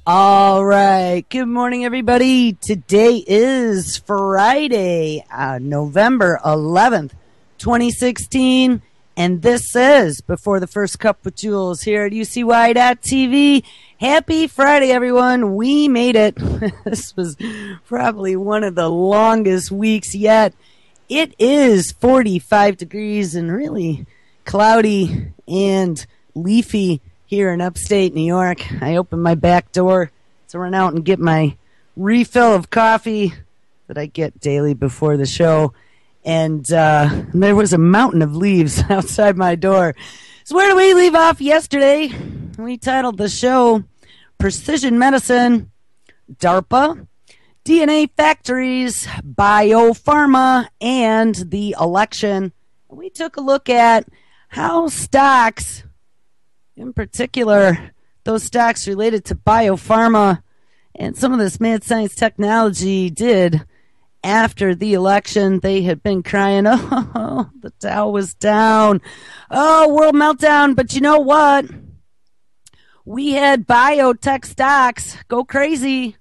All right. Good morning, everybody. Today is Friday, November 11th, 2016. And this is Before the First Cup with Jules here at UCY.TV. Happy Friday, everyone. We made it. This was probably one of the longest weeks yet. It is 45 degrees and really cloudy and leafy here in upstate New York. I opened my back door to run out and get my refill of coffee that I get daily before the show. And there was a mountain of leaves outside my door. So where do we leave off yesterday? We titled the show Precision Medicine, DARPA, DNA Factories, Biopharma, and the Election. We took a look at how stocks, in particular, those stocks related to biopharma and some of this mad science technology did after the election. They had been crying, oh, the Dow was down. Oh, world meltdown. But you know what? We had biotech stocks go crazy.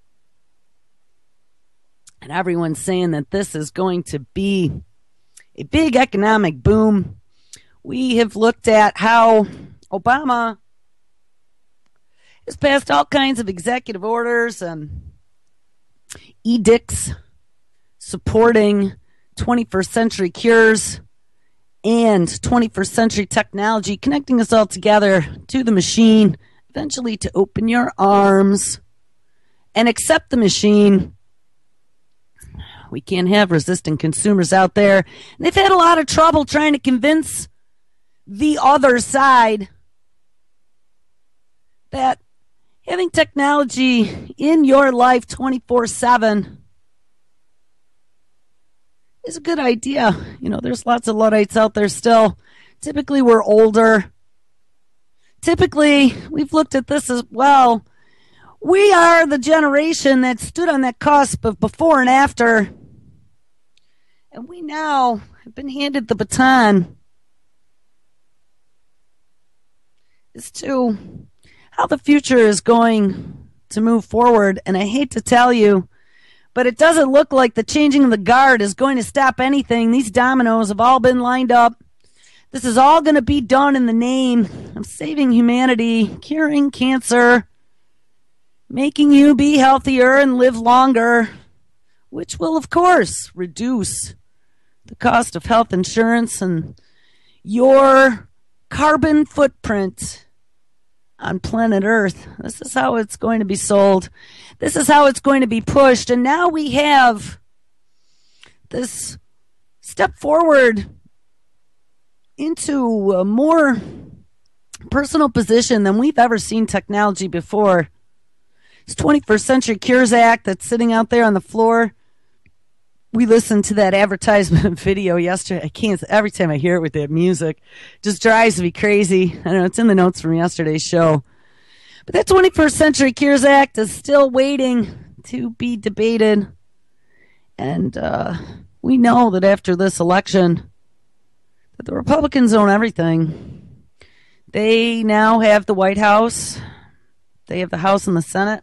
And everyone's saying that this is going to be a big economic boom. We have looked at how Obama has passed all kinds of executive orders and edicts supporting 21st century cures and 21st century technology, connecting us all together to the machine, eventually to open your arms and accept the machine. We can't have resistant consumers out there. And they've had a lot of trouble trying to convince the other side that having technology in your life 24/7 is a good idea. You know, there's lots of Luddites out there still. Typically, we're older. Typically, we've looked at this as, well, we are the generation that stood on that cusp of before and after. And we now have been handed the baton as to how the future is going to move forward. And I hate to tell you, but it doesn't look like the changing of the guard is going to stop anything. These dominoes have all been lined up. This is all going to be done in the name of saving humanity, curing cancer, making you be healthier and live longer, which will, of course, reduce the cost of health insurance and your carbon footprint on planet Earth. This is how it's going to be sold. This is how it's going to be pushed. And now we have this step forward into a more personal position than we've ever seen technology before. This 21st Century Cures Act that's sitting out there on the floor. We listened to that advertisement video yesterday. I can't, every time I hear it with that music, it just drives me crazy. I know it's in the notes from yesterday's show. But that 21st Century Cures Act is still waiting to be debated. And we know that after this election, that the Republicans own everything. They now have the White House. They have the House and the Senate.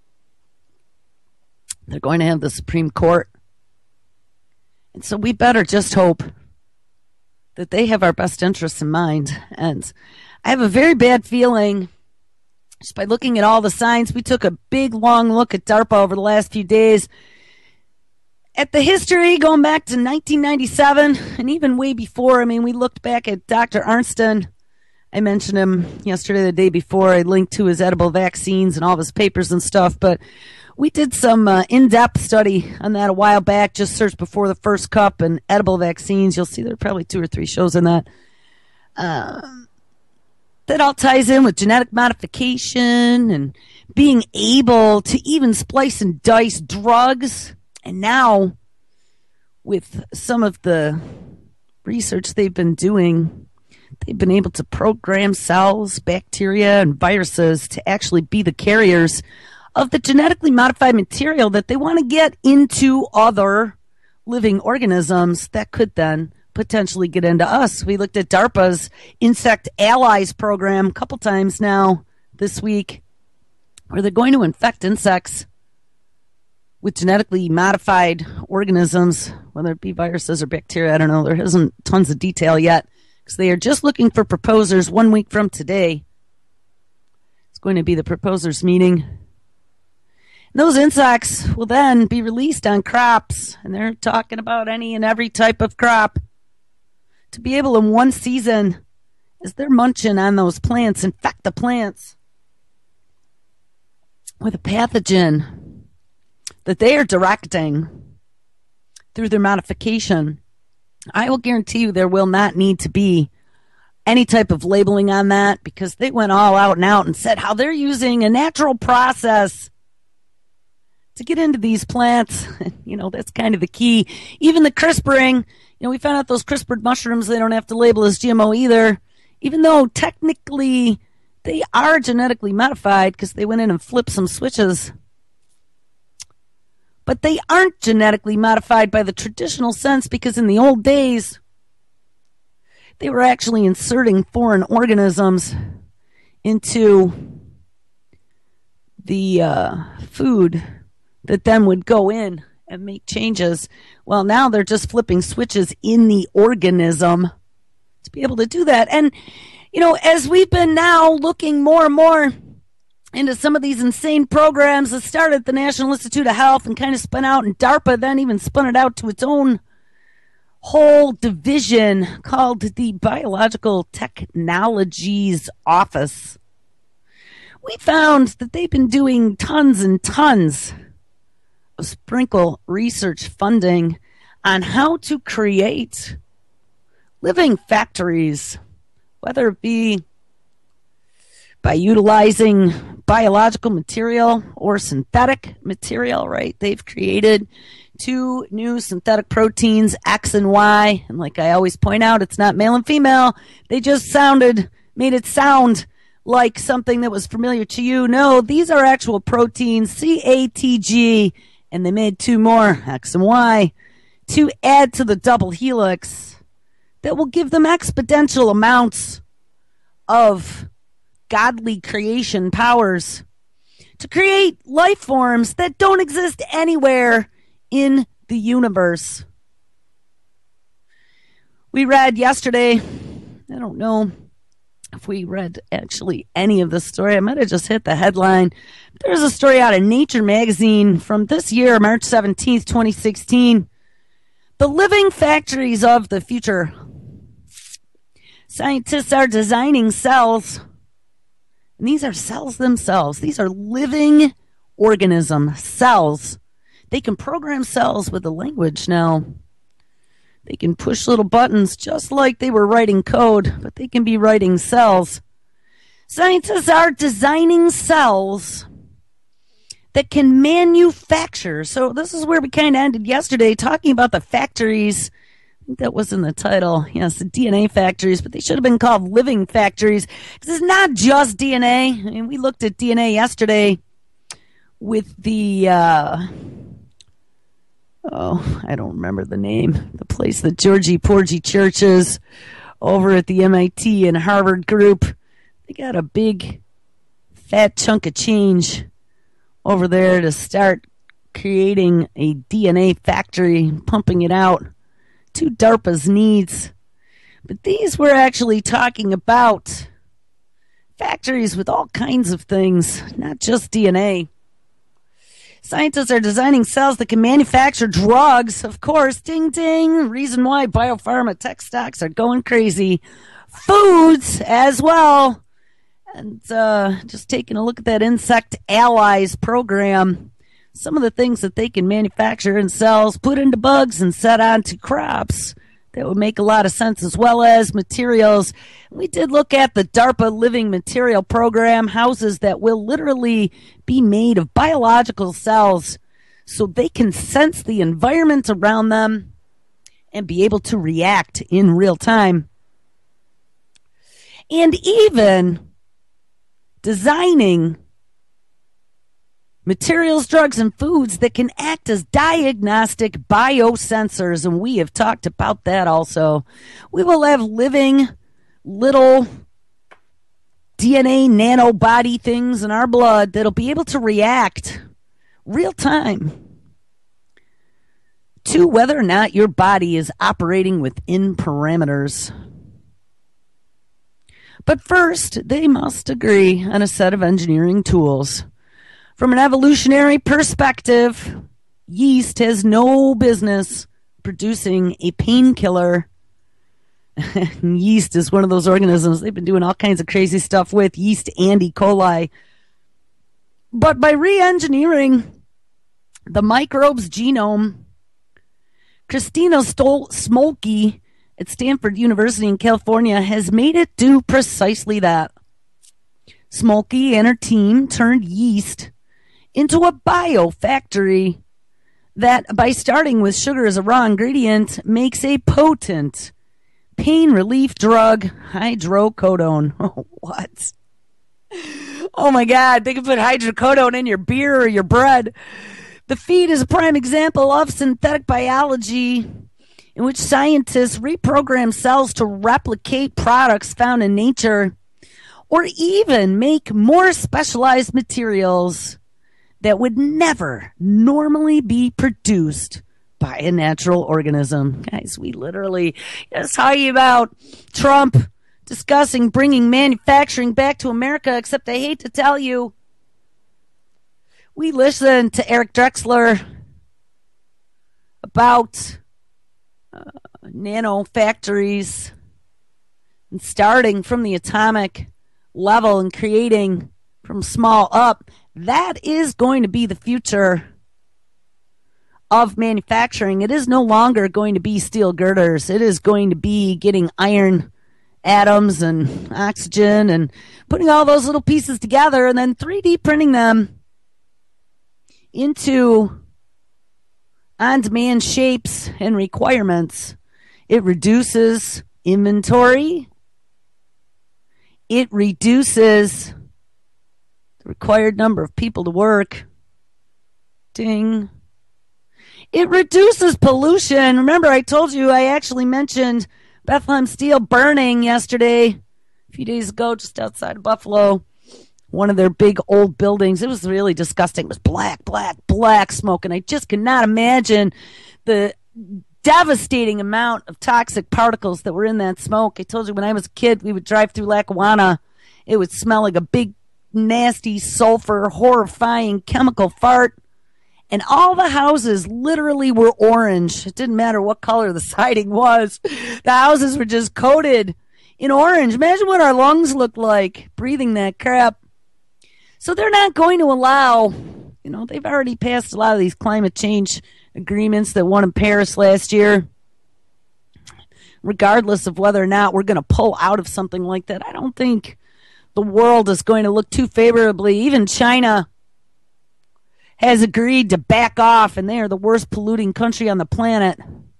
They're going to have the Supreme Court. And so we better just hope that they have our best interests in mind. And I have a very bad feeling, just by looking at all the signs, we took a big, long look at DARPA over the last few days. At the history going back to 1997 and even way before. I mean, we looked back at Dr. Arnsten. I mentioned him yesterday, the day before. I linked to his edible vaccines and all of his papers and stuff. But we did some in-depth study on that a while back. Just search Before the First Cup and edible vaccines. You'll see there are probably 2 or 3 shows on that. That all ties in with genetic modification and being able to even splice and dice drugs. And now, with some of the research they've been doing, they've been able to program cells, bacteria, and viruses to actually be the carriers of the genetically modified material that they want to get into other living organisms that could then potentially get into us. We looked at DARPA's Insect Allies program a couple times now this week. where they're going to infect insects with genetically modified organisms, whether it be viruses or bacteria. I don't know. There isn't tons of detail yet because they are just looking for proposers 1 week from today. It's going to be the proposers meeting. And those insects will then be released on crops, and they're talking about any and every type of crop, to be able in one season, as they're munching on those plants, infect the plants with a pathogen that they are directing through their modification. I will guarantee you there will not need to be any type of labeling on that, because they went all out and out and said how they're using a natural process to get into these plants. That's kind of the key. Even the CRISPRing, we found out those CRISPRed mushrooms, they don't have to label as GMO either, even though technically they are genetically modified because they went in and flipped some switches. But they aren't genetically modified by the traditional sense, because in the old days, they were actually inserting foreign organisms into the food that then would go in and make changes. Well, now they're just flipping switches in the organism to be able to do that. And, as we've been now looking more and more into some of these insane programs that started at the National Institute of Health and kind of spun out, and DARPA then even spun it out to its own whole division called the Biological Technologies Office. We found that they've been doing tons and tons of sprinkle research funding on how to create living factories, whether it be by utilizing biological material or synthetic material, right? They've created 2 new synthetic proteins, X and Y. And like I always point out, it's not male and female. They just made it sound like something that was familiar to you. No, these are actual proteins, CATG, and they made 2 more, X and Y, to add to the double helix that will give them exponential amounts of godly creation powers to create life forms that don't exist anywhere in the universe. We read yesterday, I don't know if we read actually any of the story. I might have just hit the headline. There's a story out of Nature magazine from this year, March 17th, 2016. The living factories of the future. Scientists are designing cells. And these are cells themselves. These are living organism cells. They can program cells with a language now. They can push little buttons just like they were writing code, but they can be writing cells. Scientists are designing cells that can manufacture. So this is where we kind of ended yesterday, talking about the factories. I think that was in the title. Yes, the DNA factories, but they should have been called living factories, because it's not just DNA. I mean, we looked at DNA yesterday with the, I don't remember the name, the place that Georgie Porgy Church is over at the MIT and Harvard group. They got a big fat chunk of change over there to start creating a DNA factory, pumping it out to DARPA's needs. But these were actually talking about factories with all kinds of things, not just DNA. Scientists are designing cells that can manufacture drugs, of course. Ding, ding. Reason why biopharma tech stocks are going crazy. Foods as well. And just taking a look at that Insect Allies program. Some of the things that they can manufacture in cells, put into bugs, and set onto crops. That would make a lot of sense, as well as materials. We did look at the DARPA Living Material Program, houses that will literally be made of biological cells so they can sense the environment around them and be able to react in real time. And even designing materials, drugs, and foods that can act as diagnostic biosensors, and we have talked about that also. We will have living little DNA nanobody things in our blood that'll be able to react real time to whether or not your body is operating within parameters. But first, they must agree on a set of engineering tools. From an evolutionary perspective, yeast has no business producing a painkiller. Yeast is one of those organisms they've been doing all kinds of crazy stuff with, yeast and E. coli. But by re-engineering the microbe's genome, Christina Smolke at Stanford University in California has made it do precisely that. Smolke and her team turned yeast into a biofactory that, by starting with sugar as a raw ingredient, makes a potent pain relief drug, hydrocodone. Oh, what? Oh my God, they can put hydrocodone in your beer or your bread. The feed is a prime example of synthetic biology in which scientists reprogram cells to replicate products found in nature or even make more specialized materials that would never normally be produced by a natural organism. Guys, we literally just talking about Trump discussing bringing manufacturing back to America, except I hate to tell you, we listened to Eric Drexler about nano factories and starting from the atomic level and creating from small up. That is going to be the future of manufacturing. It is no longer going to be steel girders. It is going to be getting iron atoms and oxygen and putting all those little pieces together and then 3D printing them into on-demand shapes and requirements. It reduces inventory. It reduces the required number of people to work. Ding. It reduces pollution. Remember, I told you, I actually mentioned Bethlehem Steel burning yesterday, a few days ago, just outside of Buffalo. One of their big old buildings. It was really disgusting. It was black smoke. And I just cannot imagine the devastating amount of toxic particles that were in that smoke. I told you when I was a kid, we would drive through Lackawanna. It would smell like a big, nasty, sulfur, horrifying chemical fart. And all the houses literally were orange. It didn't matter what color the siding was. The houses were just coated in orange. Imagine what our lungs looked like breathing that crap. So they're not going to allow, they've already passed a lot of these climate change agreements that won in Paris last year. Regardless of whether or not we're going to pull out of something like that, I don't think the world is going to look too favorably. Even China has agreed to back off, and they are the worst polluting country on the planet.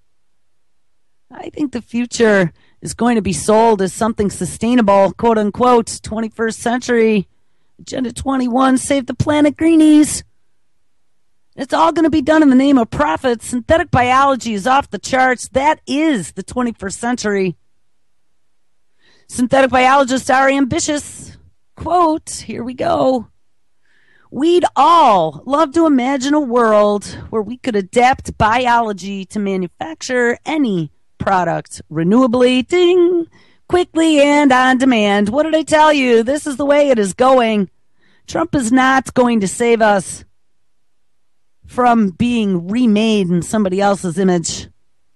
I think the future is going to be sold as something sustainable, quote unquote, 21st century, Agenda 21, save the planet greenies. It's all going to be done in the name of profit. Synthetic biology is off the charts. That is the 21st century. Synthetic biologists are ambitious. Quote, here we go. We'd all love to imagine a world where we could adapt biology to manufacture any product renewably, ding, quickly and on demand. What did I tell you? This is the way it is going. Trump is not going to save us from being remade in somebody else's image.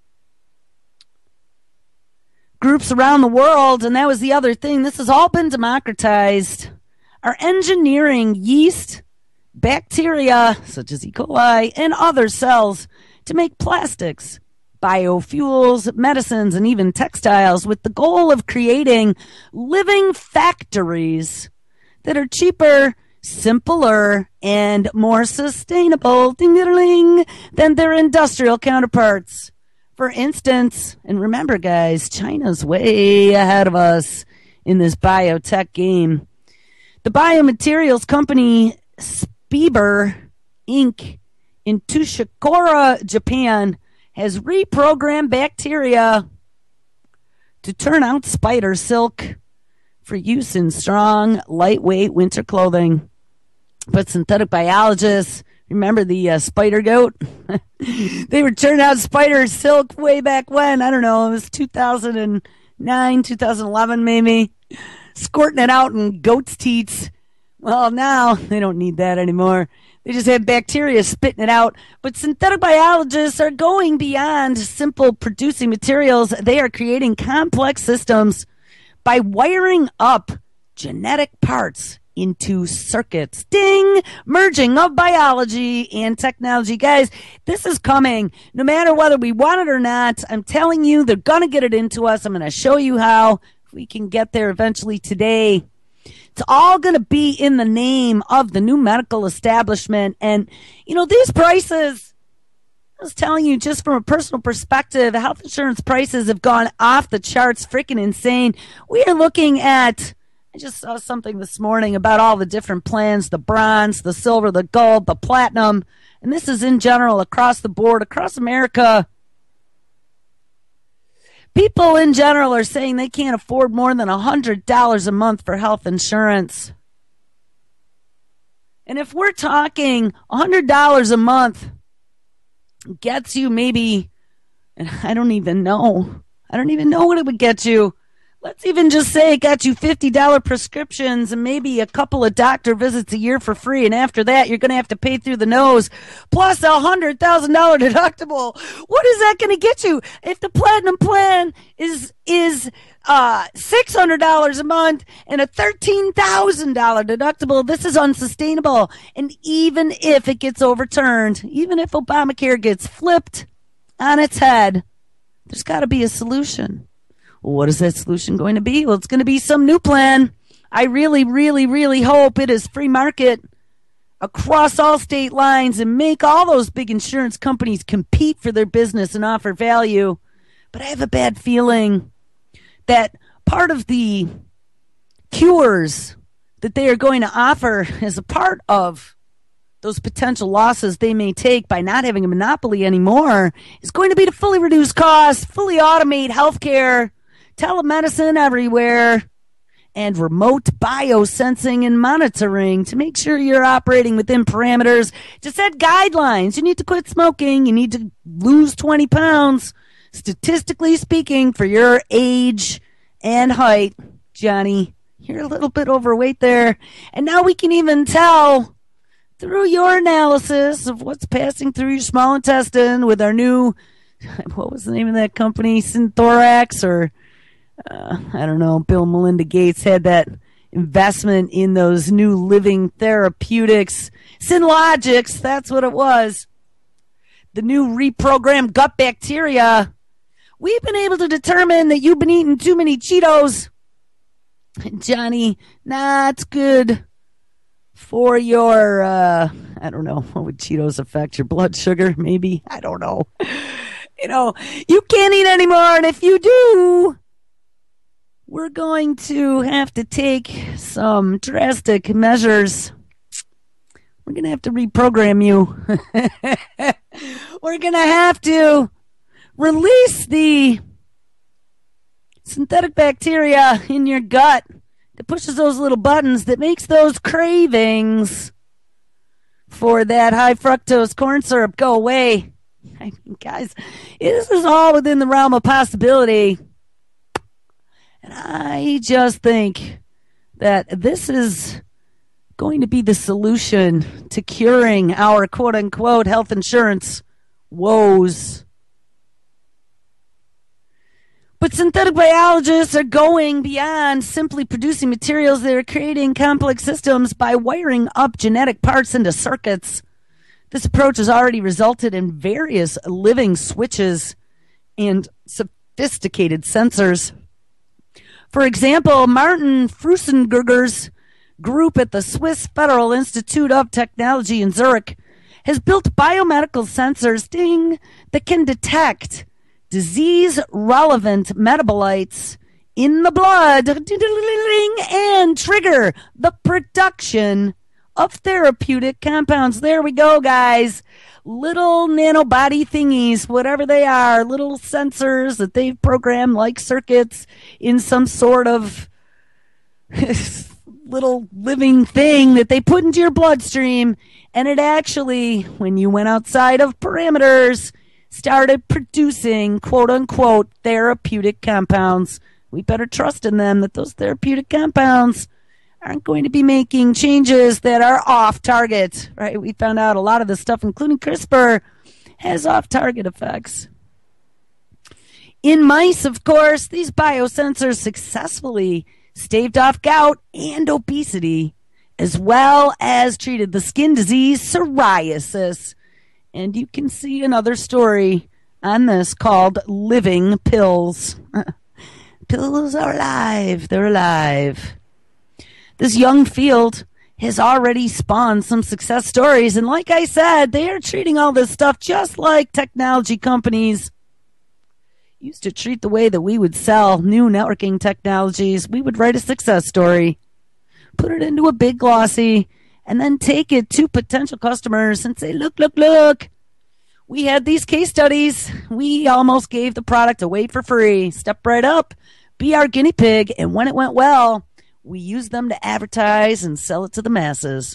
Groups around the world, and that was the other thing, this has all been democratized, are engineering yeast, bacteria, such as E. coli, and other cells to make plastics, biofuels, medicines, and even textiles with the goal of creating living factories that are cheaper, simpler, and more sustainable ding-a-ling, than their industrial counterparts. For instance, and remember guys, China's way ahead of us in this biotech game. The biomaterials company Spiber Inc. in Tushikura, Japan, has reprogrammed bacteria to turn out spider silk for use in strong, lightweight winter clothing. But synthetic biologists, remember the spider goat? They were turning out spider silk way back when. I don't know, it was 2009, 2011 maybe. Squirting it out in goat's teats. Well, now they don't need that anymore. They just have bacteria spitting it out. But synthetic biologists are going beyond simple producing materials. They are creating complex systems by wiring up genetic parts into circuits. Ding! Merging of biology and technology. Guys, this is coming. No matter whether we want it or not, I'm telling you, they're going to get it into us. I'm going to show you how we can get there eventually today. It's all going to be in the name of the new medical establishment. And, you know, these prices, I was telling you, just from a personal perspective, health insurance prices have gone off the charts, freaking insane. We are looking at, I just saw something this morning about all the different plans, the bronze, the silver, the gold, the platinum. And this is in general across the board, across America. People in general are saying they can't afford more than $100 a month for health insurance. And if we're talking $100 a month gets you maybe, and I don't even know what it would get you. Let's even just say it got you $50 prescriptions and maybe a couple of doctor visits a year for free. And after that, you're going to have to pay through the nose plus $100,000 deductible. What is that going to get you? If the platinum plan is $600 a month and a $13,000 deductible, this is unsustainable. And even if it gets overturned, even if Obamacare gets flipped on its head, there's got to be a solution. Well, what is that solution going to be? Well, it's going to be some new plan. I really, really, really hope it is free market across all state lines and make all those big insurance companies compete for their business and offer value. But I have a bad feeling that part of the cures that they are going to offer as a part of those potential losses they may take by not having a monopoly anymore is going to be to fully reduce costs, fully automate healthcare, telemedicine everywhere, and remote biosensing and monitoring to make sure you're operating within parameters, to set guidelines. You need to quit smoking. You need to lose 20 pounds, statistically speaking, for your age and height. Johnny, you're a little bit overweight there. And now we can even tell through your analysis of what's passing through your small intestine with our new, what was the name of that company? Synthorax, or I don't know, Bill and Melinda Gates had that investment in those new living therapeutics. Synlogics, that's what it was. The new reprogrammed gut bacteria. We've been able to determine that you've been eating too many Cheetos. Johnny, not good for your, I don't know, what would Cheetos affect? Your blood sugar, maybe? I don't know. You know, you can't eat anymore, and if you do, we're going to have to take some drastic measures. We're going to have to reprogram you. We're going to have to release the synthetic bacteria in your gut that pushes those little buttons that makes those cravings for that high fructose corn syrup go away. I mean, guys, this is all within the realm of possibility. And I just think that this is going to be the solution to curing our quote-unquote health insurance woes. But synthetic biologists are going beyond simply producing materials. They're creating complex systems by wiring up genetic parts into circuits. This approach has already resulted in various living switches and sophisticated sensors. For example, Martin Frusengurger's group at the Swiss Federal Institute of Technology in Zurich has built biomedical sensors, that can detect disease-relevant metabolites in the blood and trigger the production of therapeutic compounds. There we go, guys. Little nanobody thingies, whatever they are, little sensors that they've programmed like circuits in some sort of little living thing that they put into your bloodstream, and it actually, when you went outside of parameters, started producing quote-unquote therapeutic compounds. We better trust in them that those therapeutic compounds aren't going to be making changes that are off target, right? We found out a lot of this stuff, including CRISPR, has off-target effects. In mice, of course, these biosensors successfully staved off gout and obesity, as well as treated the skin disease psoriasis. And you can see another story on this called Living Pills. Pills are alive. They're alive. This young field has already spawned some success stories. And like I said, they are treating all this stuff just like technology companies used to treat the way that we would sell new networking technologies. We would write a success story, put it into a big glossy, and then take it to potential customers and say, look, look, look. We had these case studies. We almost gave the product away for free. Step right up, be our guinea pig. And when it went well, we used them to advertise and sell it to the masses.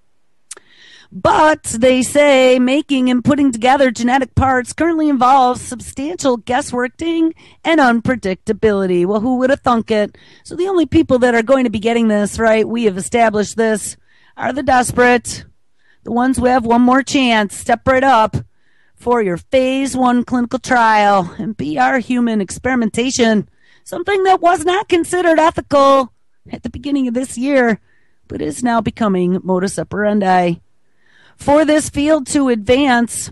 But they say making and putting together genetic parts currently involves substantial guessworking and unpredictability. Well, who would have thunk it? So the only people that are going to be getting this, right, we have established this, are the desperate, the ones who have one more chance. Step right up for your phase 1 clinical trial and be our human experimentation, something that was not considered ethical at the beginning of this year, but is now becoming modus operandi. For this field to advance,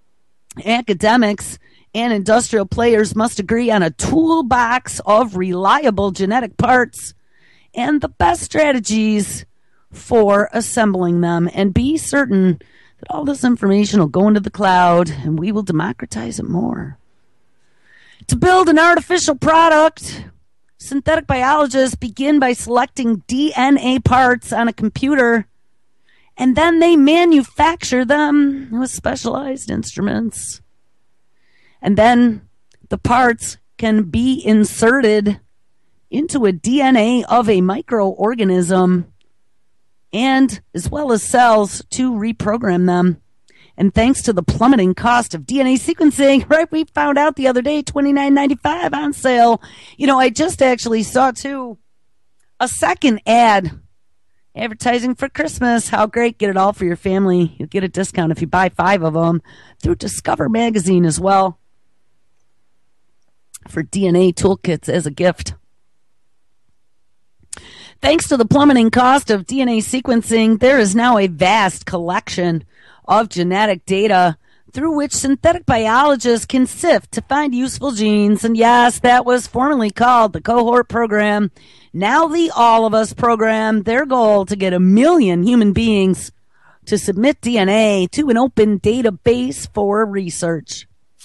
academics and industrial players must agree on a toolbox of reliable genetic parts and the best strategies for assembling them, and be certain that all this information will go into the cloud and we will democratize it more. To build an artificial product, synthetic biologists begin by selecting DNA parts on a computer, and then they manufacture them with specialized instruments. And then the parts can be inserted into a DNA of a microorganism, and as well as cells, to reprogram them. And thanks to the plummeting cost of DNA sequencing, right, we found out the other day, $29.95 on sale. You know, I just actually saw, too, a second ad advertising for Christmas. How great. Get it all for your family. You'll get a discount if you buy 5 of them through Discover Magazine as well, for DNA toolkits as a gift. Thanks to the plummeting cost of DNA sequencing, there is now a vast collection of genetic data through which synthetic biologists can sift to find useful genes. And yes, that was formerly called the Cohort Program, now the All of Us Program. Their goal to get 1 million human beings to submit DNA to an open database for research.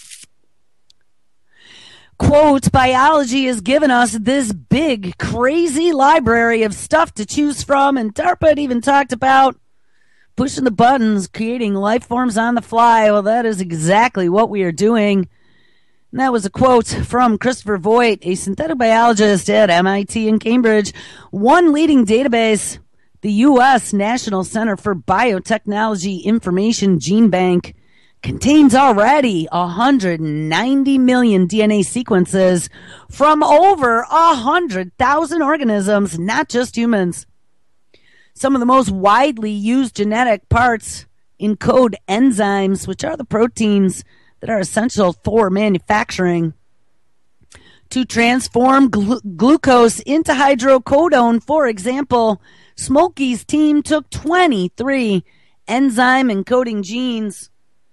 Quote, biology has given us this big, crazy library of stuff to choose from, and DARPA had even talked about pushing the buttons, creating life forms on the fly. Well, that is exactly what we are doing. And that was a quote from Christopher Voigt, a synthetic biologist at MIT in Cambridge. One leading database, the U.S. National Center for Biotechnology Information Gene Bank, contains already 190 million DNA sequences from over 100,000 organisms, not just humans. Some of the most widely used genetic parts encode enzymes, which are the proteins that are essential for manufacturing. To transform glucose into hydrocodone, for example, Smokey's team took 23 enzyme encoding genes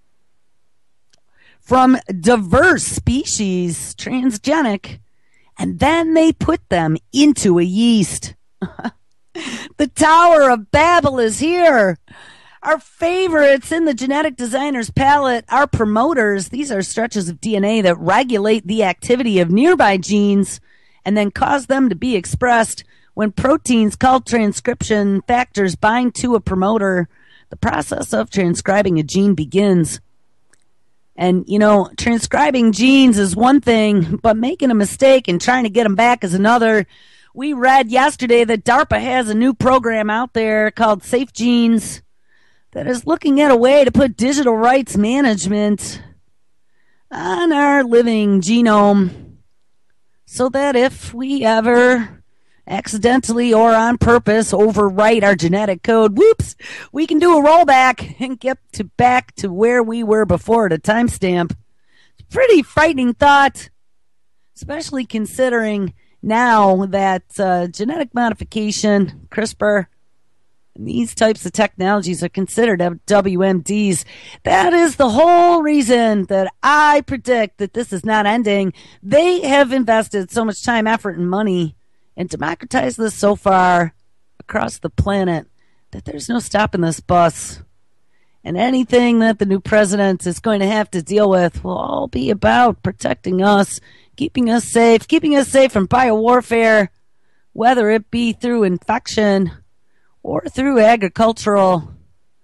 from diverse species, transgenic, and then they put them into a yeast. The Tower of Babel is here. Our favorites in the genetic designer's palette are promoters. These are stretches of DNA that regulate the activity of nearby genes and then cause them to be expressed. When proteins called transcription factors bind to a promoter, the process of transcribing a gene begins. And, you know, transcribing genes is one thing, but making a mistake and trying to get them back is another. We read yesterday that DARPA has a new program out there called Safe Genes that is looking at a way to put digital rights management on our living genome so that if we ever accidentally or on purpose overwrite our genetic code, whoops, we can do a rollback and get back to where we were before at a timestamp. Pretty frightening thought, especially considering now that genetic modification, CRISPR, and these types of technologies are considered WMDs. That is the whole reason that I predict that this is not ending. They have invested so much time, effort, and money and democratized this so far across the planet that there's no stopping this bus. And anything that the new president is going to have to deal with will all be about protecting us, keeping us safe from biowarfare, whether it be through infection or through agricultural.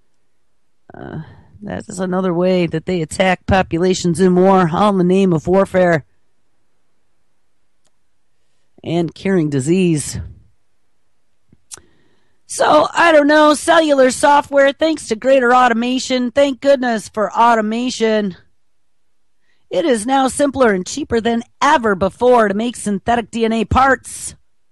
That is another way that they attack populations in war, all in the name of warfare and curing disease. So, I don't know, cellular software, thanks to greater automation, thank goodness for automation. It is now simpler and cheaper than ever before to make synthetic DNA parts.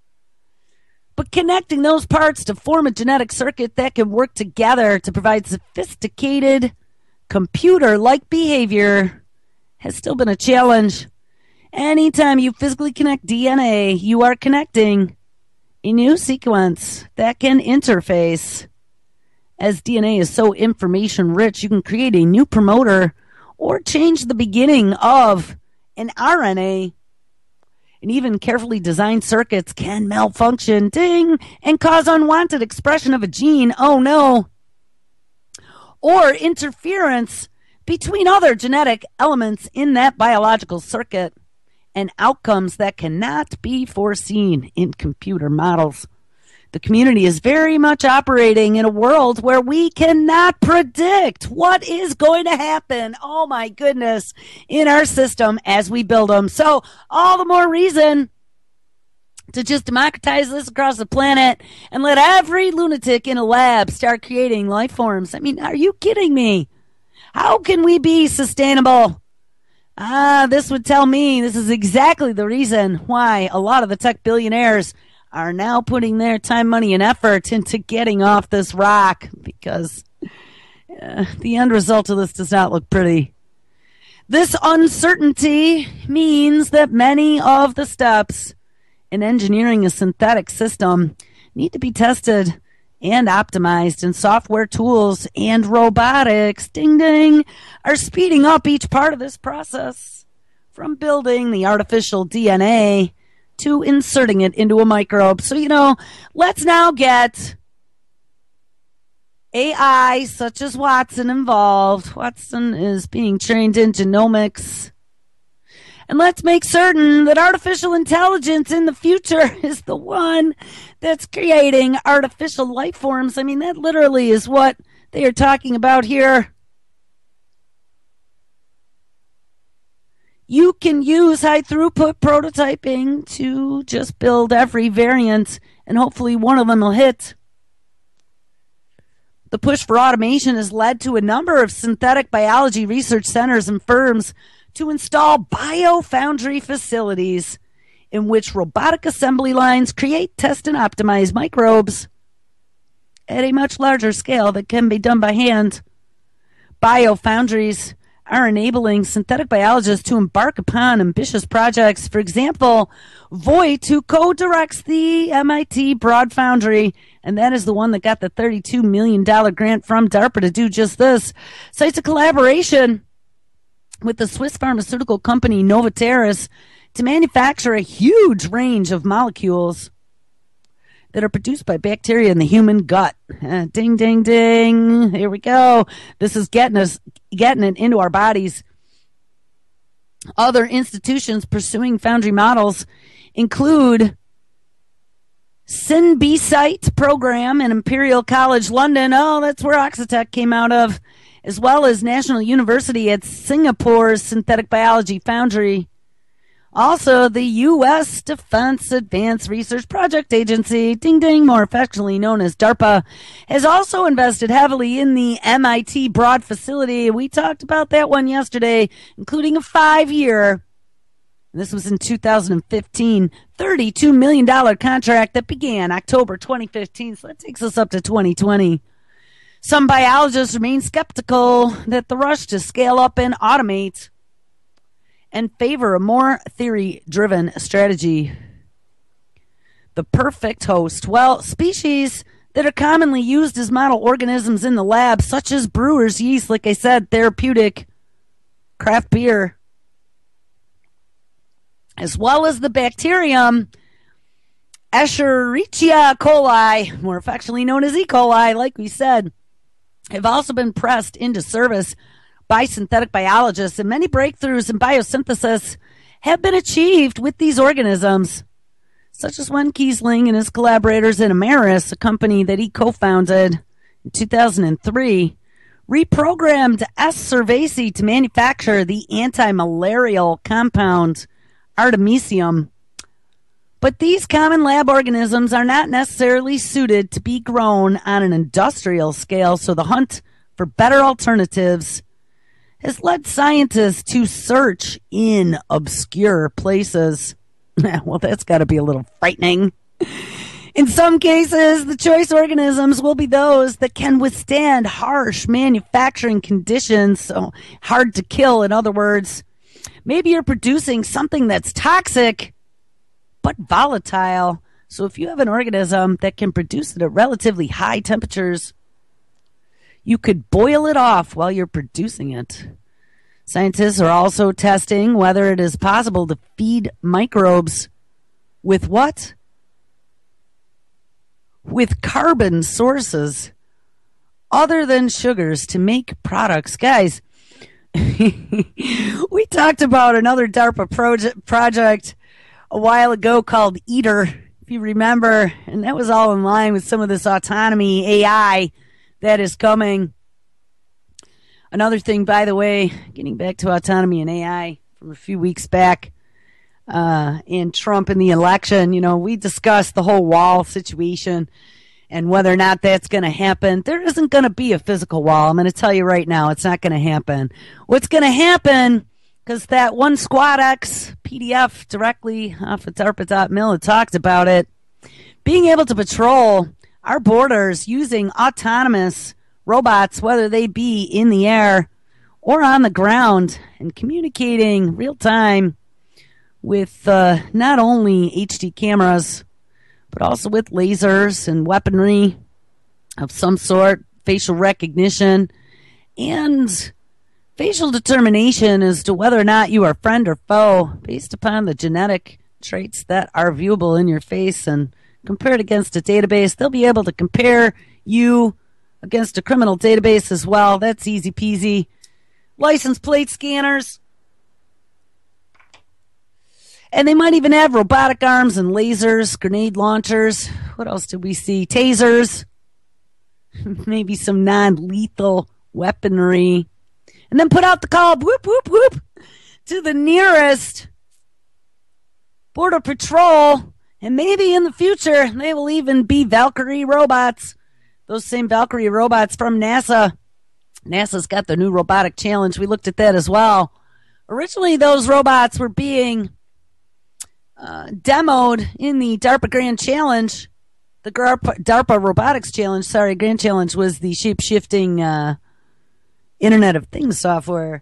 But connecting those parts to form a genetic circuit that can work together to provide sophisticated computer-like behavior has still been a challenge. Anytime you physically connect DNA, you are connecting a new sequence that can interface. As DNA is so information rich, you can create a new promoter or change the beginning of an RNA. And even carefully designed circuits can malfunction, ding, and cause unwanted expression of a gene, oh no, or interference between other genetic elements in that biological circuit, and outcomes that cannot be foreseen in computer models. The community is very much operating in a world where we cannot predict what is going to happen, oh my goodness, in our system as we build them. So all the more reason to just democratize this across the planet and let every lunatic in a lab start creating life forms. I mean, are you kidding me? How can we be sustainable? This would tell me this is exactly the reason why a lot of the tech billionaires are now putting their time, money, and effort into getting off this rock, because the end result of this does not look pretty. This uncertainty means that many of the steps in engineering a synthetic system need to be tested and optimized, and software tools and robotics, ding ding, are speeding up each part of this process, from building the artificial DNA to inserting it into a microbe. So, let's now get AI such as Watson involved. Watson is being trained in genomics. And let's make certain that artificial intelligence in the future is the one that's creating artificial life forms. I mean, that literally is what they are talking about here. You can use high throughput prototyping to just build every variant, and hopefully one of them will hit. The push for automation has led to a number of synthetic biology research centers and firms to install biofoundry facilities in which robotic assembly lines create, test, and optimize microbes at a much larger scale that can be done by hand. Biofoundries are enabling synthetic biologists to embark upon ambitious projects. For example, Voigt, who co-directs the MIT Broad Foundry, and that is the one that got the $32 million grant from DARPA to do just this, cites a collaboration with the Swiss pharmaceutical company Novartis to manufacture a huge range of molecules that are produced by bacteria in the human gut. Ding, ding, ding. Here we go. This is getting it into our bodies. Other institutions pursuing foundry models include Synbesite program in Imperial College London. Oh, that's where Oxitec came out of. As well as National University at Singapore's Synthetic Biology Foundry. Also, the U.S. Defense Advanced Research Project Agency, ding ding, more affectionately known as DARPA, has also invested heavily in the MIT Broad facility. We talked about that one yesterday, including a 5-year, this was in 2015, $32 million contract that began October 2015. So that takes us up to 2020. Some biologists remain skeptical that the rush to scale up and automate and favor a more theory-driven strategy. The perfect host. Well, species that are commonly used as model organisms in the lab, such as brewer's yeast, like I said, therapeutic, craft beer, as well as the bacterium Escherichia coli, more affectionately known as E. coli, like we said, have also been pressed into service by synthetic biologists, and many breakthroughs in biosynthesis have been achieved with these organisms, such as when Kiesling and his collaborators in Amaris, a company that he co-founded in 2003, reprogrammed S. cerevisiae to manufacture the anti-malarial compound Artemisium. But these common lab organisms are not necessarily suited to be grown on an industrial scale, so the hunt for better alternatives has led scientists to search in obscure places. Well, that's got to be a little frightening. In some cases, the choice organisms will be those that can withstand harsh manufacturing conditions, so hard to kill, in other words. Maybe you're producing something that's toxic, but volatile. So if you have an organism that can produce it at relatively high temperatures, you could boil it off while you're producing it. Scientists are also testing whether it is possible to feed microbes with what? With carbon sources other than sugars to make products. Guys, we talked about another DARPA project a while ago called ITER, if you remember, and that was all in line with some of this autonomy AI that is coming. Another thing, by the way, getting back to autonomy and AI from a few weeks back, in Trump and the election, we discussed the whole wall situation and whether or not that's going to happen. There isn't going to be a physical wall. I'm going to tell you right now, it's not going to happen. What's going to happen, because that one Squad X PDF directly off of DARPA.mil, it talked about it, being able to patrol our borders using autonomous robots, whether they be in the air or on the ground, and communicating real time with not only HD cameras, but also with lasers and weaponry of some sort, facial recognition, and facial determination as to whether or not you are friend or foe based upon the genetic traits that are viewable in your face and compared against a database. They'll be able to compare you against a criminal database as well. That's easy peasy. License plate scanners. And they might even have robotic arms and lasers, grenade launchers. What else did we see? Tasers. Maybe some non-lethal weaponry. And then put out the call, whoop, whoop, whoop, to the nearest border patrol. And maybe in the future, they will even be Valkyrie robots. Those same Valkyrie robots from NASA. NASA's got the new robotic challenge. We looked at that as well. Originally, those robots were being demoed in the DARPA Grand Challenge. The DARPA Robotics Challenge, Grand Challenge was the shape-shifting Internet of Things software.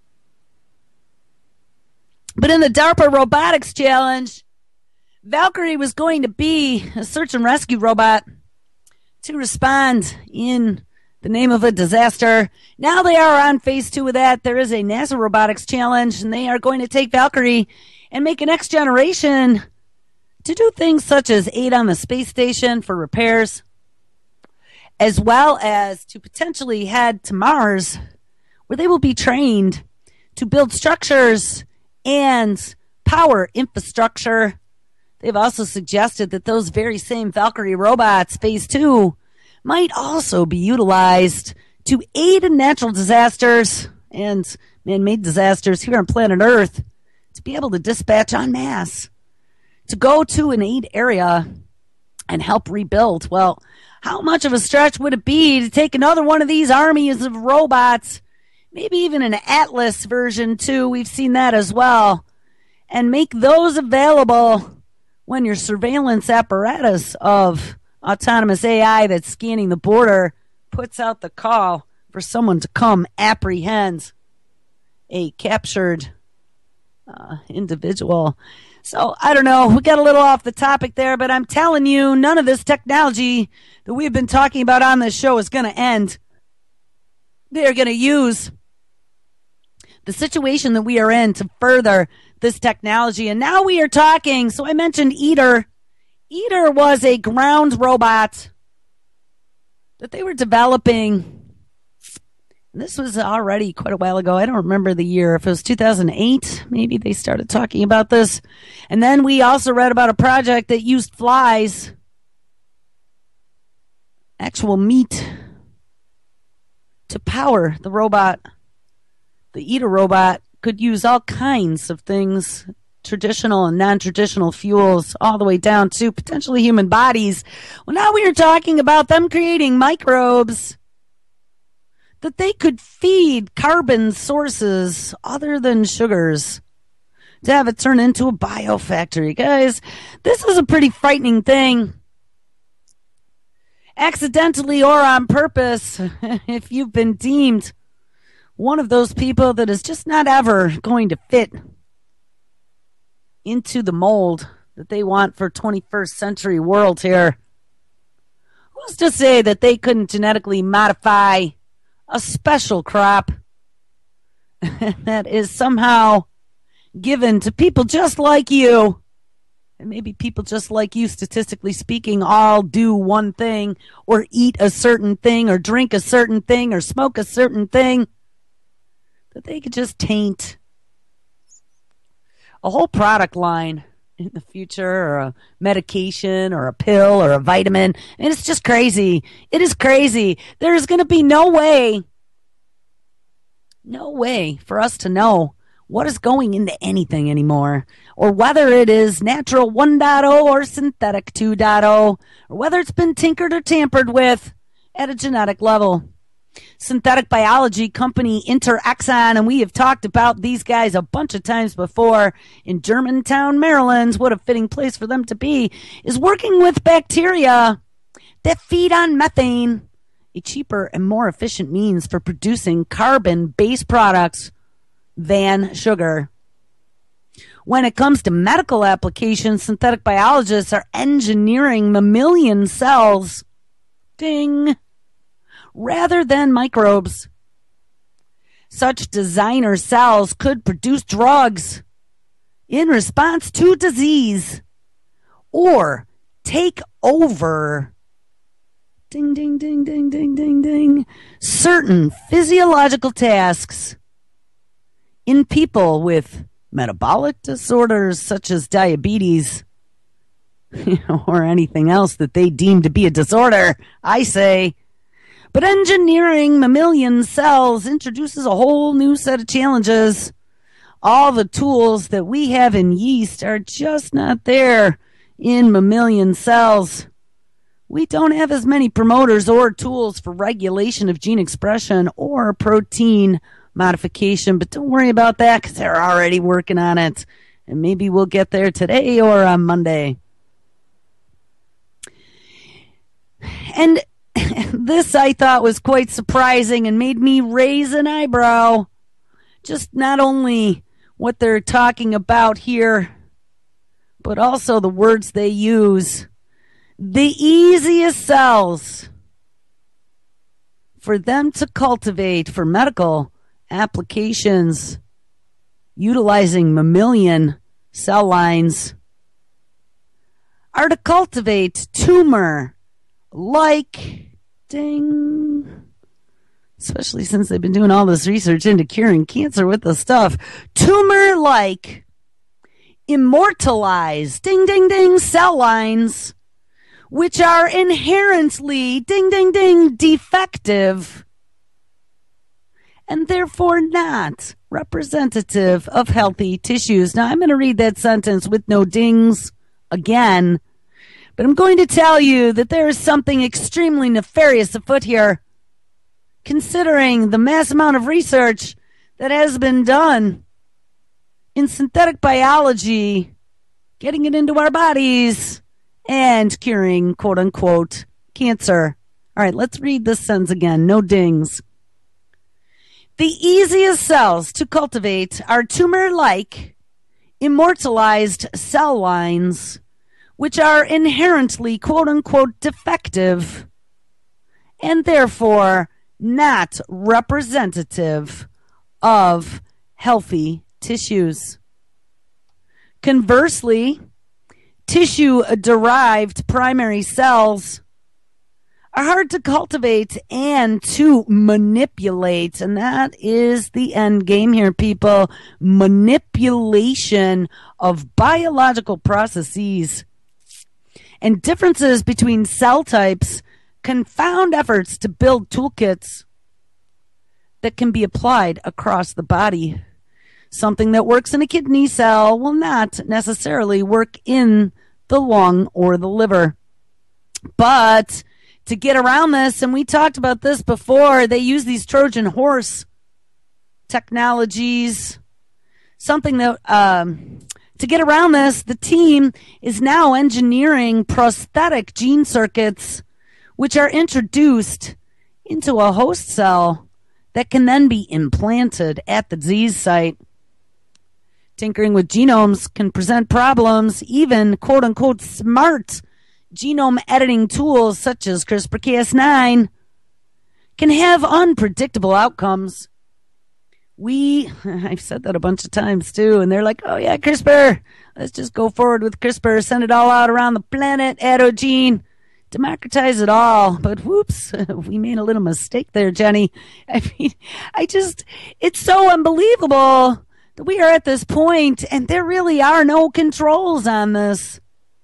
But in the DARPA Robotics Challenge, Valkyrie was going to be a search and rescue robot to respond in the name of a disaster. Now they are on phase 2 of that. There is a NASA Robotics Challenge, and they are going to take Valkyrie and make a next generation to do things such as aid on the space station for repairs, as well as to potentially head to Mars, where they will be trained to build structures and power infrastructure. They've also suggested that those very same Valkyrie robots, phase 2, might also be utilized to aid in natural disasters and man-made disasters here on planet Earth to be able to dispatch en masse, to go to an aid area and help rebuild. Well, how much of a stretch would it be to take another one of these armies of robots, maybe even an Atlas version too, we've seen that as well, and make those available when your surveillance apparatus of autonomous AI that's scanning the border puts out the call for someone to come apprehend a captured individual. So, I don't know, we got a little off the topic there, but I'm telling you, none of this technology that we've been talking about on this show is going to end. They're going to use the situation that we are in to further this technology. And now we are talking, so I mentioned Eater. Eater was a ground robot that they were developing. This was already quite a while ago. I don't remember the year. If it was 2008, maybe they started talking about this. And then we also read about a project that used flies, actual meat, to power the robot. The Eater robot could use all kinds of things, traditional and non-traditional fuels, all the way down to potentially human bodies. Well, now we are talking about them creating microbes that they could feed carbon sources other than sugars to have it turn into a biofactory. Guys, this is a pretty frightening thing. Accidentally or on purpose, if you've been deemed one of those people that is just not ever going to fit into the mold that they want for 21st century world here, who's to say that they couldn't genetically modify a special crop that is somehow given to people just like you? And maybe people just like you, statistically speaking, all do one thing, or eat a certain thing, or drink a certain thing, or smoke a certain thing, that they could just taint a whole product line in the future, or a medication, or a pill, or a vitamin. And it's just crazy. It is crazy. There's going to be no way for us to know what is going into anything anymore, or whether it is natural 1.0 or synthetic 2.0, or whether it's been tinkered or tampered with at a genetic level. Synthetic biology company Interexon, and we have talked about these guys a bunch of times before, in Germantown, Maryland, what a fitting place for them to be, is working with bacteria that feed on methane, a cheaper and more efficient means for producing carbon-based products than sugar. When it comes to medical applications, synthetic biologists are engineering mammalian cells, ding, rather than microbes. Such designer cells could produce drugs in response to disease, or take over, ding, ding, ding, ding, ding, ding, ding, certain physiological tasks in people with metabolic disorders such as diabetes, or anything else that they deem to be a disorder, I say. But engineering mammalian cells introduces a whole new set of challenges. All the tools that we have in yeast are just not there in mammalian cells. We don't have as many promoters or tools for regulation of gene expression or protein modification, but don't worry about that because they're already working on it. And maybe we'll get there today or on Monday. And this I thought was quite surprising and made me raise an eyebrow. Just not only what they're talking about here, but also the words they use. The easiest cells for them to cultivate for medical applications utilizing mammalian cell lines are to cultivate tumor-like, ding, especially since they've been doing all this research into curing cancer with the stuff, tumor-like, immortalized, ding, ding, ding, cell lines, which are inherently, ding, ding, ding, defective, and therefore not representative of healthy tissues. Now, I'm going to read that sentence with no dings again, but I'm going to tell you that there is something extremely nefarious afoot here, considering the mass amount of research that has been done in synthetic biology, getting it into our bodies, and curing, quote unquote, cancer. All right, let's read this sentence again. No dings. The easiest cells to cultivate are tumor-like, immortalized cell lines, which are inherently, quote unquote, defective, and therefore not representative of healthy tissues. Conversely, tissue-derived primary cells are hard to cultivate and to manipulate, and that is the end game here, people. Manipulation of biological processes. And differences between cell types confound efforts to build toolkits that can be applied across the body. Something that works in a kidney cell will not necessarily work in the lung or the liver. But to get around this, and we talked about this before, they use these Trojan horse technologies. Something that, to get around this, the team is now engineering prosthetic gene circuits, which are introduced into a host cell that can then be implanted at the disease site. Tinkering with genomes can present problems. Even quote-unquote smart genome editing tools such as CRISPR-Cas9 can have unpredictable outcomes. I've said that a bunch of times too, and they're like, oh yeah, CRISPR, let's just go forward with CRISPR, send it all out around the planet, add a gene, democratize it all. But whoops, we made a little mistake there, Jenny. I mean, it's so unbelievable that we are at this point, and there really are no controls on this.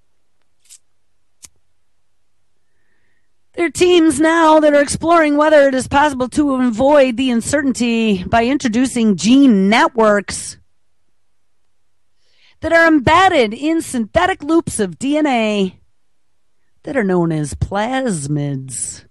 There are teams now that are exploring whether it is possible to avoid the uncertainty by introducing gene networks that are embedded in synthetic loops of DNA that are known as plasmids,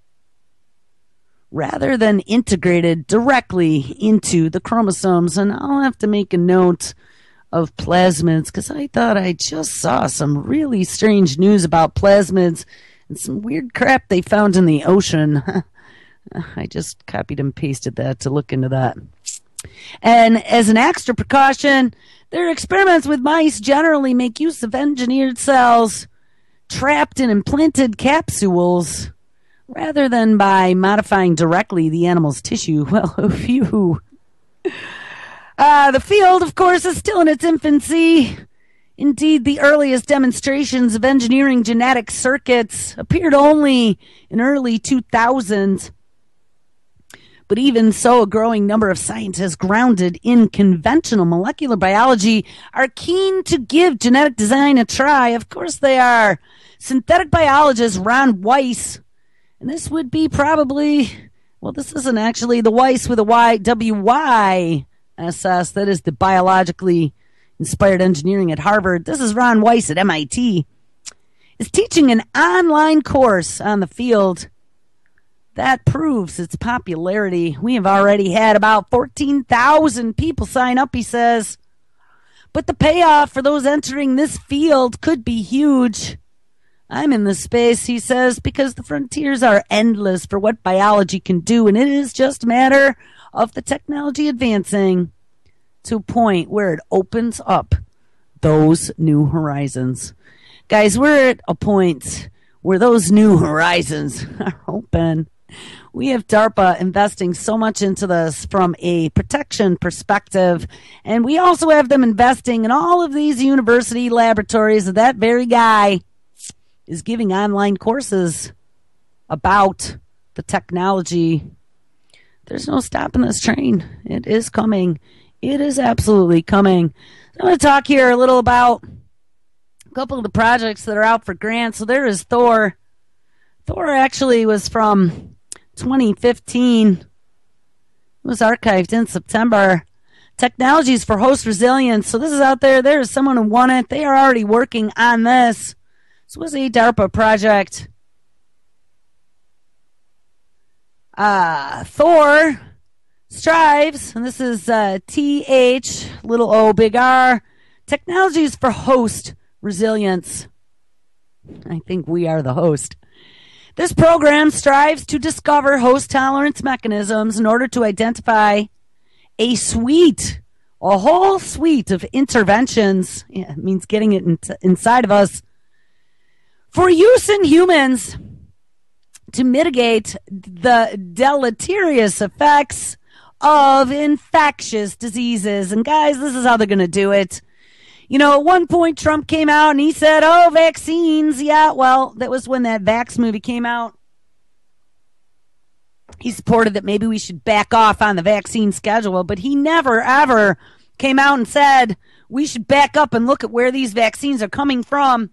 rather than integrated directly into the chromosomes. And I'll have to make a note of plasmids because I thought I just saw some really strange news about plasmids and some weird crap they found in the ocean. I just copied and pasted that to look into that. And as an extra precaution, their experiments with mice generally make use of engineered cells trapped in implanted capsules rather than by modifying directly the animal's tissue. Well, phew. The field, of course, is still in its infancy. Indeed, the earliest demonstrations of engineering genetic circuits appeared only in early 2000s. But even so, a growing number of scientists grounded in conventional molecular biology are keen to give genetic design a try. Of course they are. Synthetic biologist Ron Weiss, and this would be probably, well, this isn't actually the Weiss with a Y, W-Y-S-S. That is the biologically inspired engineering at Harvard. This is Ron Weiss at MIT. Is teaching an online course on the field that proves its popularity. We have already had about 14,000 people sign up, he says. But the payoff for those entering this field could be huge. I'm in this space, he says, because the frontiers are endless for what biology can do, and it is just a matter of the technology advancing to a point where it opens up those new horizons. Guys, we're at a point where those new horizons are open. We have DARPA investing so much into this from a protection perspective, and we also have them investing in all of these university laboratories. That very guy is giving online courses about the technology. There's no stopping this train. It is coming. It is absolutely coming. I'm going to talk here a little about a couple of the projects that are out for grants. So there is Thor. Thor actually was from 2015. It was archived in September. Technologies for host resilience. So this is out there. There is someone who won it. They are already working on this. This was a DARPA project. Thor strives, and this is TH, little O, big R, technologies for host resilience. I think we are the host. This program strives to discover host tolerance mechanisms in order to identify a whole suite of interventions. Yeah, it means getting it inside of us for use in humans to mitigate the deleterious effects of infectious diseases. And guys, this is how they're going to do it. You know, at one point, Trump came out and he said, oh, vaccines. Yeah, well, that was when that Vax movie came out. He supported that maybe we should back off on the vaccine schedule, but he never, ever came out and said we should back up and look at where these vaccines are coming from.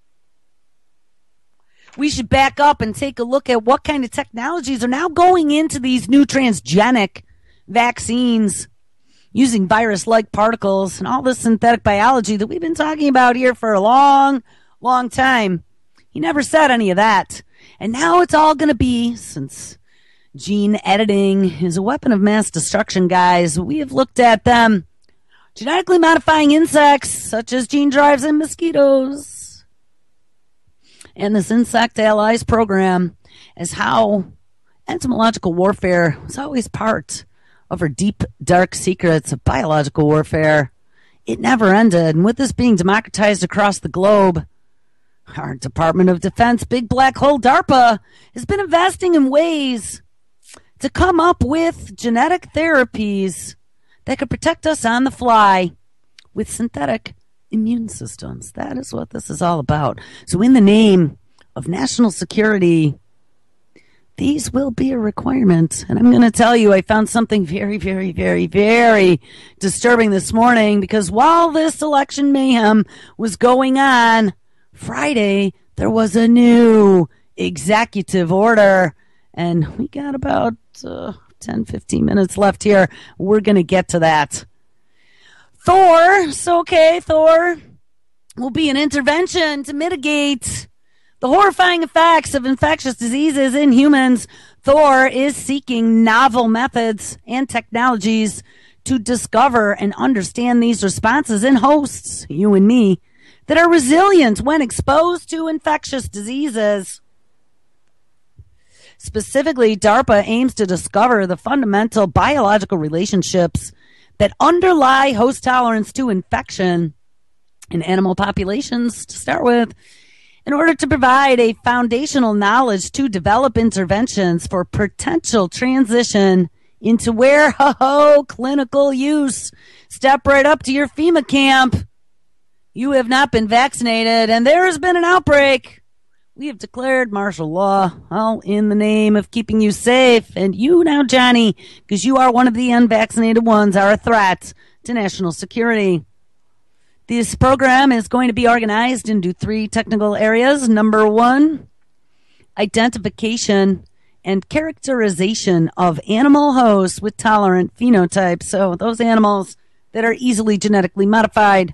We should back up and take a look at what kind of technologies are now going into these new transgenic vaccines using virus-like particles and all this synthetic biology that we've been talking about here for a long, long time. He never said any of that. And now it's all going to be, since gene editing is a weapon of mass destruction, guys, we have looked at them genetically modifying insects, such as gene drives in mosquitoes, and this Insect Allies program, as how entomological warfare was always part of our deep, dark secrets of biological warfare. It never ended. And with this being democratized across the globe, our Department of Defense, big black hole DARPA, has been investing in ways to come up with genetic therapies that could protect us on the fly with synthetic immune systems. That is what this is all about. So in the name of national security, these will be a requirement. And I'm going to tell you, I found something very, very, very, very disturbing this morning, because while this election mayhem was going on, Friday, there was a new executive order. And we got about 10, 15 minutes left here. We're going to get to that. Thor will be an intervention to mitigate the horrifying effects of infectious diseases in humans. Thor is seeking novel methods and technologies to discover and understand these responses in hosts, you and me, that are resilient when exposed to infectious diseases. Specifically, DARPA aims to discover the fundamental biological relationships that underlie host tolerance to infection in animal populations, to start with, in order to provide a foundational knowledge to develop interventions for potential transition into clinical use. Step right up to your FEMA camp. You have not been vaccinated, and there has been an outbreak. We have declared martial law, all in the name of keeping you safe. And you now, Johnny, because you are one of the unvaccinated ones, are a threat to national security. This program is going to be organized into 3 technical areas. Number 1, identification and characterization of animal hosts with tolerant phenotypes. So those animals that are easily genetically modified.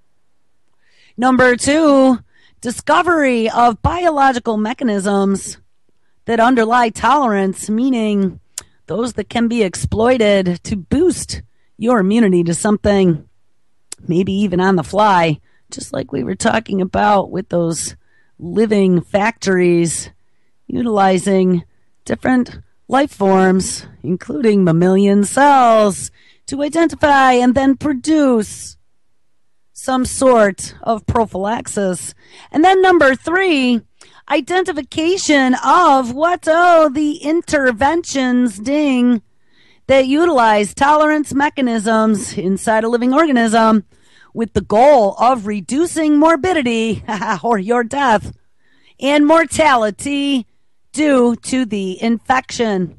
Number 2, discovery of biological mechanisms that underlie tolerance, meaning those that can be exploited to boost your immunity to something, maybe even on the fly, just like we were talking about with those living factories utilizing different life forms, including mammalian cells, to identify and then produce some sort of prophylaxis. And then number 3, identification of the interventions, that utilize tolerance mechanisms inside a living organism with the goal of reducing morbidity or your death and mortality due to the infection.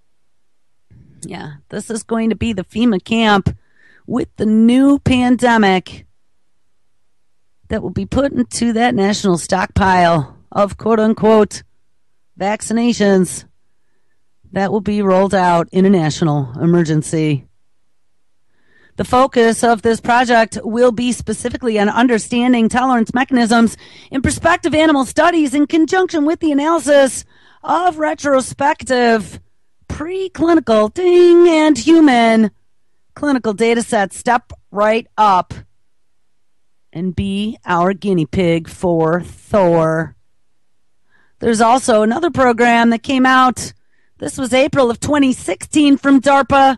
Yeah, this is going to be the FEMA camp with the new pandemic that will be put into that national stockpile of quote-unquote vaccinations. that will be rolled out in a national emergency. The focus of this project will be specifically on understanding tolerance mechanisms in prospective animal studies in conjunction with the analysis of retrospective preclinical and human clinical data sets. Step right up and be our guinea pig for Thor. There's also another program that came out. This was April of 2016 from DARPA.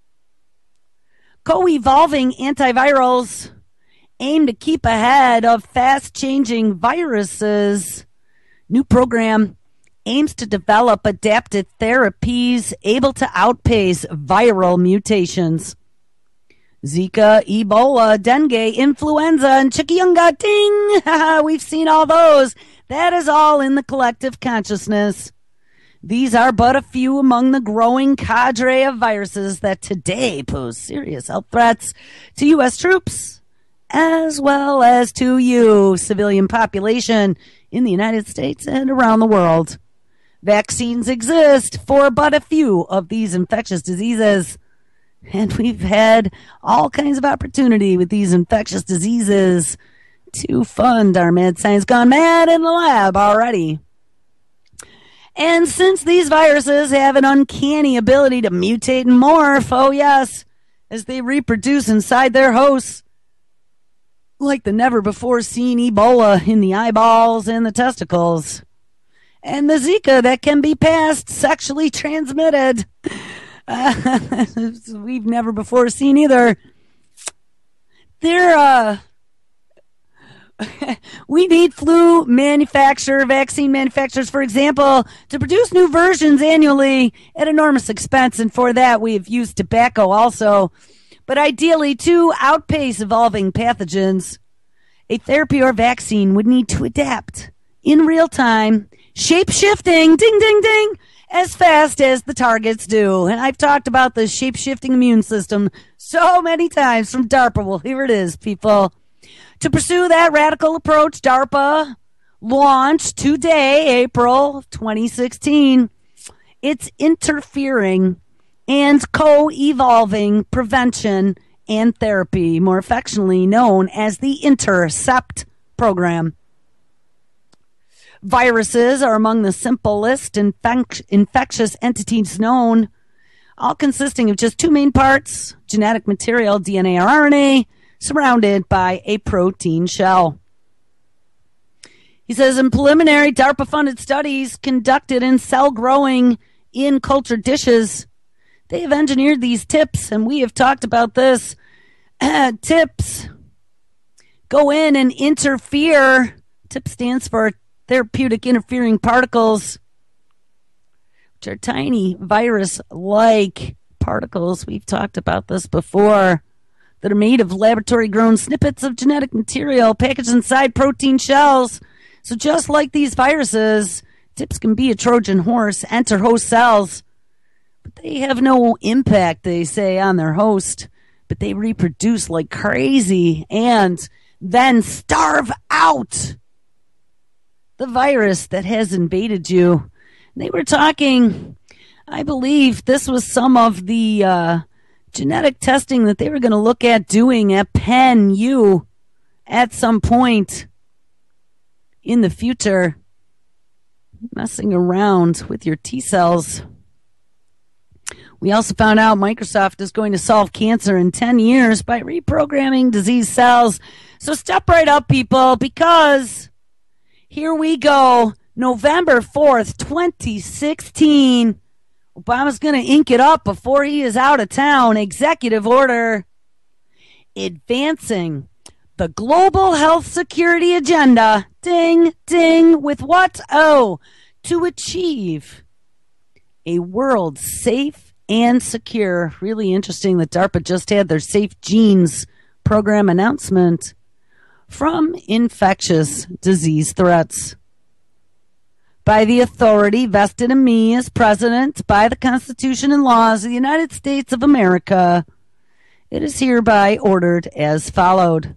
Co-evolving antivirals aim to keep ahead of fast-changing viruses. New program aims to develop adapted therapies able to outpace viral mutations. Zika, Ebola, dengue, influenza, and chikungunya. Ding! We've seen all those. That is all in the collective consciousness. These are but a few among the growing cadre of viruses that today pose serious health threats to U.S. troops, as well as to you, civilian population in the United States and around the world. Vaccines exist for but a few of these infectious diseases, and we've had all kinds of opportunity with these infectious diseases to fund our mad science gone mad in the lab already. And since these viruses have an uncanny ability to mutate and morph, oh yes, as they reproduce inside their hosts, like the never-before-seen Ebola in the eyeballs and the testicles, and the Zika that can be passed sexually transmitted, we've never before seen either. We need vaccine manufacturers, for example, to produce new versions annually at enormous expense. And for that, we have used tobacco also. But ideally, to outpace evolving pathogens, a therapy or vaccine would need to adapt in real time, shape-shifting, ding, ding, ding, as fast as the targets do. And I've talked about the shape-shifting immune system so many times from DARPA. Well, here it is, people. To pursue that radical approach, DARPA launched today, April of 2016, its interfering and co-evolving prevention and therapy, more affectionately known as the INTERCEPT program. Viruses are among the simplest infectious entities known, all consisting of just two main parts, genetic material, DNA or RNA, surrounded by a protein shell. He says in preliminary DARPA-funded studies conducted in cell growing in cultured dishes, they have engineered these tips, and we have talked about this. Tips go in and interfere. TIP stands for therapeutic interfering particles, which are tiny virus-like particles. We've talked about this before. That are made of laboratory-grown snippets of genetic material packaged inside protein shells. So just like these viruses, tips can be a Trojan horse, enter host cells, but they have no impact, they say, on their host, but they reproduce like crazy and then starve out the virus that has invaded you. They were talking, I believe this was some of the genetic testing that they were going to look at doing at Penn U at some point in the future, messing around with your T cells. We also found out Microsoft is going to solve cancer in 10 years by reprogramming disease cells. So step right up, people, because here we go. November 4th, 2016. Obama's going to ink it up before he is out of town. Executive order advancing the global health security agenda. Ding, ding. With what? Oh, to achieve a world safe and secure. Really interesting that DARPA just had their Safe Genes program announcement from infectious disease threats. By the authority vested in me as president by the Constitution and laws of the United States of America, it is hereby ordered as followed.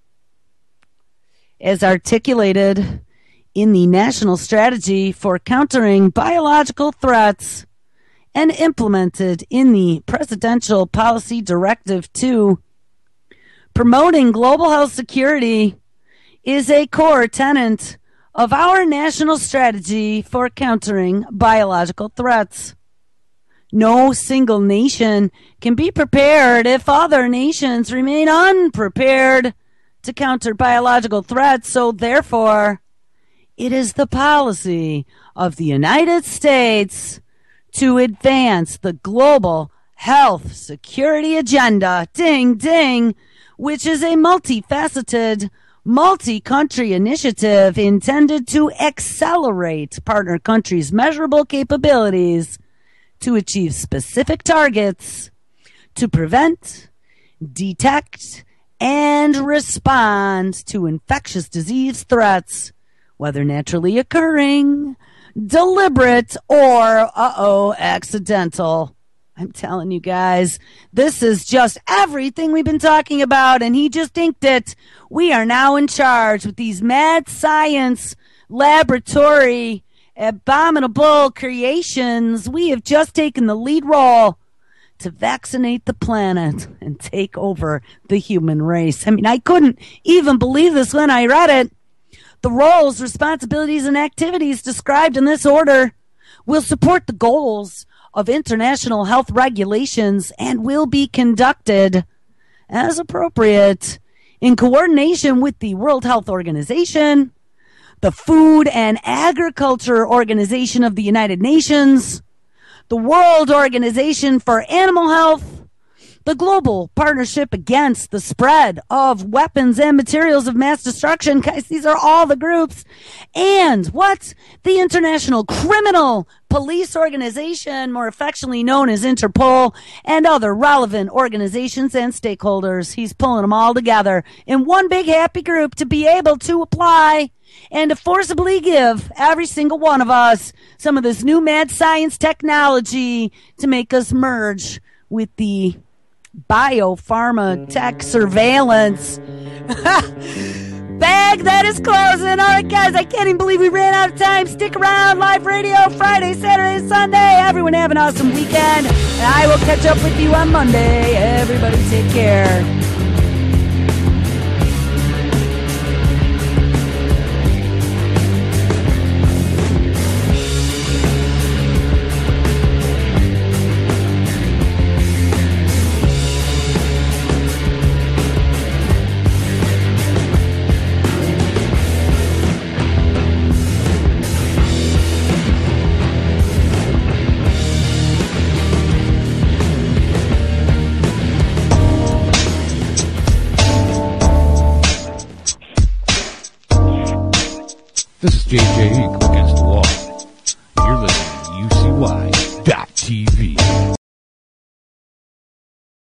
As articulated in the National Strategy for Countering Biological Threats and implemented in the Presidential Policy Directive 2. Promoting global health security is a core tenet of our national strategy for countering biological threats. No single nation can be prepared if other nations remain unprepared to counter biological threats, so therefore, it is the policy of the United States to advance the global health security agenda, ding, ding, which is a multifaceted, multi-country initiative intended to accelerate partner countries' measurable capabilities to achieve specific targets to prevent, detect, and respond to infectious disease threats, whether naturally occurring, deliberate, or, accidental. I'm telling you guys, this is just everything we've been talking about, and he just inked it. We are now in charge with these mad science laboratory abominable creations. We have just taken the lead role to vaccinate the planet and take over the human race. I mean, I couldn't even believe this when I read it. The roles, responsibilities, and activities described in this order will support the goals of international health regulations and will be conducted as appropriate in coordination with the World Health Organization, the Food and Agriculture Organization of the United Nations, the World Organization for Animal Health, the Global Partnership Against the Spread of Weapons and Materials of Mass Destruction. Guys, these are all the groups. And what? The International Criminal Police Organization, more affectionately known as Interpol, and other relevant organizations and stakeholders. He's pulling them all together in one big happy group to be able to apply and to forcibly give every single one of us some of this new mad science technology to make us merge with the biopharma tech surveillance bag that is closing. All right, guys, I can't even believe we ran out of time. Stick around. Live radio Friday, Saturday, Sunday. Everyone have an awesome weekend, and I will catch up with you on Monday. Everybody take care. This is JJ